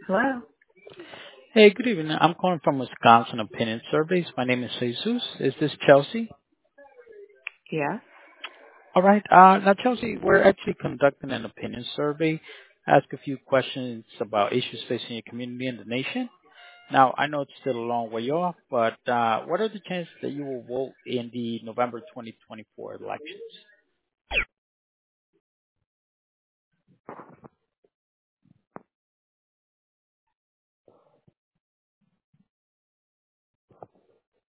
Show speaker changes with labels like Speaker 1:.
Speaker 1: Hello?
Speaker 2: Hey, good evening. I'm calling from Wisconsin Opinion Surveys. My name is Jesus. Is this Chelsea?
Speaker 1: Yes.
Speaker 2: All right. Now, Chelsea, we're actually conducting an opinion survey. Ask a few questions about issues facing your community and the nation. Now, I know it's still a long way off, but what are the chances that you will vote in the November 2024 elections?